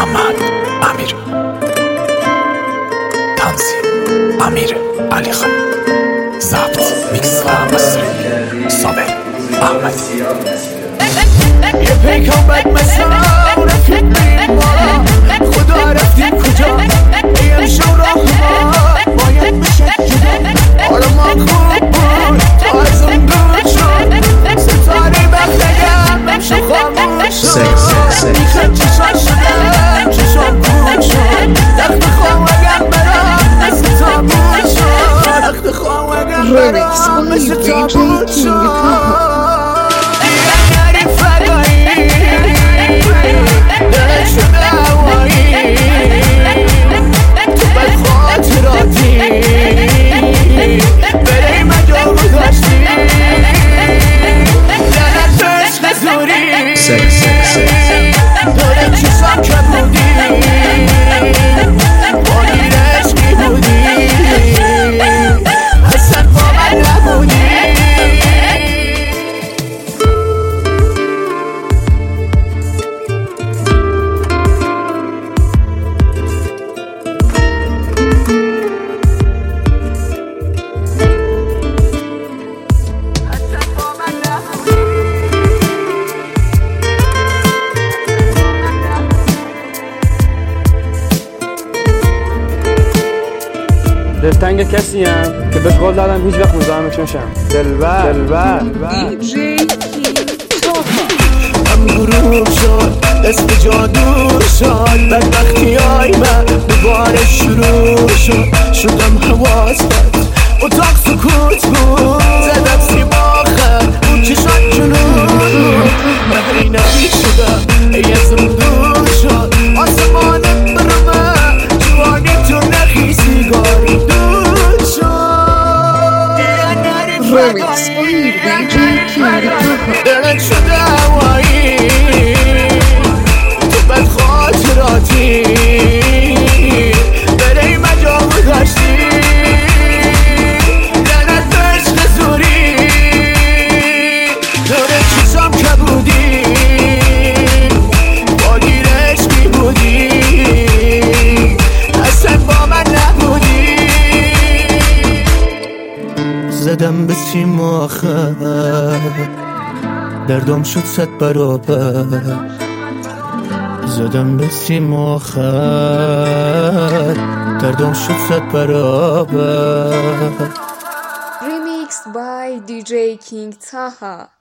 محمد امیر، تنظیم امیر علی خان، ضبط میکس و مستری صابر احمدی. یه پیکان بد مسا رفیق بریم مارا، خدا رفتیم کجا ایم شو راه ما باید بشه جدا. آرمان خوب بود تا از اون دور شد، ستاره بختگم نمشو خاموش شد. میخواد چشان شدم چشان بود شد، دخت خواهگم برام مثل تابود شد، دخت خواهگم برام مثل تابود شد. داره چیزم که بودی باید عشقی بودی، اصلا با من نبودی. دلتنگ کسی هم که بهش قول دادم هیچ وقت مزاحمش نشم. دلبر هم گروه شد اسم جادو شد، بدبختی های من دوباره شروع شد. شدم حواست اتاق سکوت بود، زدم سیماخت اون چشان جنون مهری نبی شدم ای از اون دور شد. آسمانت برمه جوانی تو نخی سیگاری دود شد. Remix by DJ King. دلت شده هوایی تو بد خاطراتی، برای مجاب داشتی لعنت به عشق زوری. داره چیزم که بودی باگیر عشقی بودی، اصلا با من نبودی. زدم به سیم آخر دردم شد 100 برابر، زدم به سیم آخر دردم شد 100 برابر. Remix by DJ King Taha.